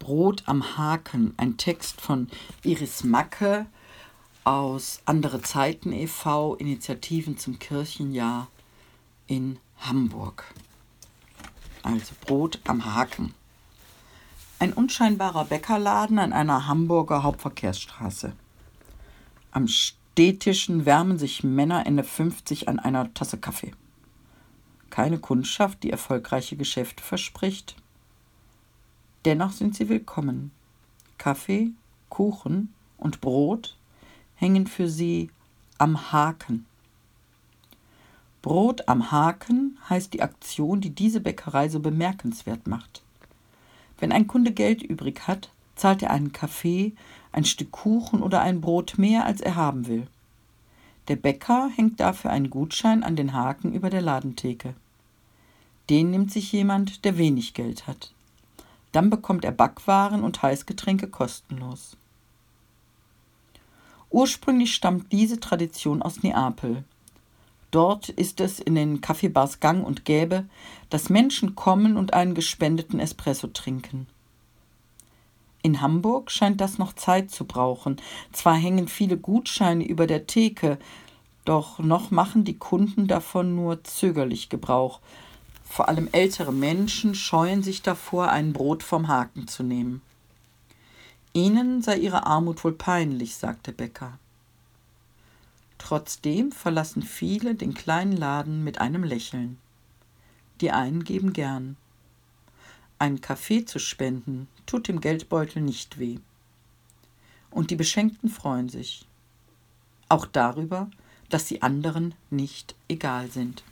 Brot am Haken, ein Text von Iris Macke aus Andere Zeiten e.V., Initiativen zum Kirchenjahr in Hamburg. Also Brot am Haken. Ein unscheinbarer Bäckerladen an einer Hamburger Hauptverkehrsstraße. Am Stehtischen wärmen sich Männer Ende 50 an einer Tasse Kaffee. Keine Kundschaft, die erfolgreiche Geschäfte verspricht. Dennoch sind sie willkommen. Kaffee, Kuchen und Brot hängen für sie am Haken. Brot am Haken heißt die Aktion, die diese Bäckerei so bemerkenswert macht. Wenn ein Kunde Geld übrig hat, zahlt er einen Kaffee, ein Stück Kuchen oder ein Brot mehr, als er haben will. Der Bäcker hängt dafür einen Gutschein an den Haken über der Ladentheke. Den nimmt sich jemand, der wenig Geld hat. Dann bekommt er Backwaren und Heißgetränke kostenlos. Ursprünglich stammt diese Tradition aus Neapel. Dort ist es in den Kaffeebars gang und gäbe, dass Menschen kommen und einen gespendeten Espresso trinken. In Hamburg scheint das noch Zeit zu brauchen. Zwar hängen viele Gutscheine über der Theke, doch noch machen die Kunden davon nur zögerlich Gebrauch. Vor allem ältere Menschen scheuen sich davor, ein Brot vom Haken zu nehmen. Ihnen sei ihre Armut wohl peinlich, sagt der Bäcker. Trotzdem verlassen viele den kleinen Laden mit einem Lächeln. Die einen geben gern. Einen Kaffee zu spenden, tut dem Geldbeutel nicht weh. Und die Beschenkten freuen sich. Auch darüber, dass sie anderen nicht egal sind.